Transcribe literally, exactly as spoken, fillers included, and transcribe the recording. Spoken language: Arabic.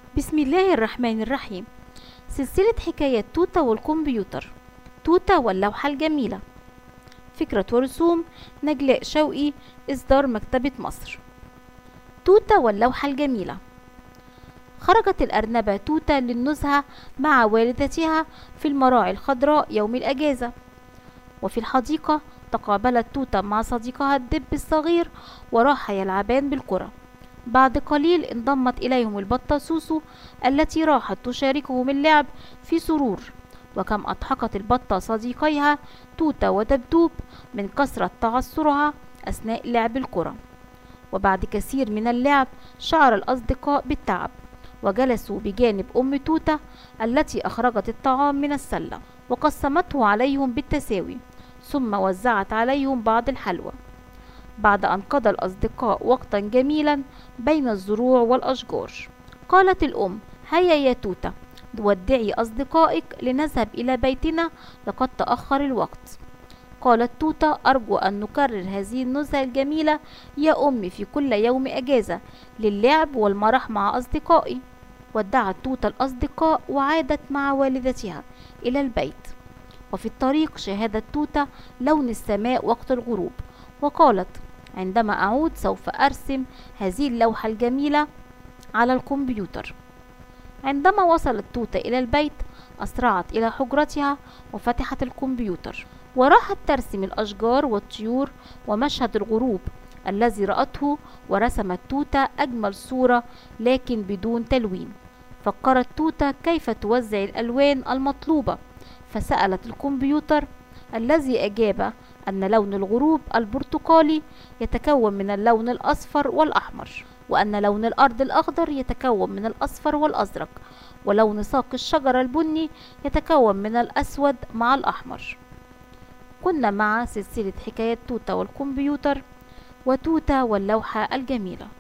بسم الله الرحمن الرحيم. سلسلة حكايات توتة والكمبيوتر. توتة واللوحة الجميلة. فكرة ورسوم نجلاء شوقي، إصدار مكتبة مصر. توتة واللوحة الجميلة. خرجت الأرنبة توتة للنزهة مع والدتها في المراعي الخضراء يوم الأجازة. وفي الحديقة تقابلت توتة مع صديقها الدب الصغير، وراح يلعبان بالكرة. بعد قليل انضمت إليهم البطة سوسو التي راحت تشاركهم اللعب في سرور. وكم أضحكت البطة صديقيها توتة ودبدوب من كثرة تعثرها أثناء لعب الكرة. وبعد كثير من اللعب شعر الأصدقاء بالتعب، وجلسوا بجانب أم توتة التي أخرجت الطعام من السلة وقسمته عليهم بالتساوي، ثم وزعت عليهم بعض الحلوى. بعد أن قضى الأصدقاء وقتا جميلا بين الزروع والأشجار، قالت الأم: هيا يا توتة، ودعي أصدقائك لنذهب إلى بيتنا، لقد تأخر الوقت. قالت توتة: أرجو أن نكرر هذه النزهة الجميلة يا أمي في كل يوم أجازة للعب والمرح مع أصدقائي. ودعت توتة الأصدقاء وعادت مع والدتها إلى البيت. وفي الطريق شاهدت توتة لون السماء وقت الغروب، وقالت: عندما أعود سوف أرسم هذه اللوحة الجميلة على الكمبيوتر. عندما وصلت توتة إلى البيت أسرعت إلى حجرتها وفتحت الكمبيوتر، وراحت ترسم الأشجار والطيور ومشهد الغروب الذي رأته. ورسمت توتة أجمل صورة لكن بدون تلوين. فكرت توتة كيف توزع الألوان المطلوبة، فسألت الكمبيوتر الذي أجاب أن لون الغروب البرتقالي يتكون من اللون الأصفر والأحمر، وأن لون الأرض الأخضر يتكون من الأصفر والأزرق، ولون ساق الشجرة البني يتكون من الأسود مع الأحمر. كنا مع سلسلة حكايات توتة والكمبيوتر وتوتة واللوحة الجميلة.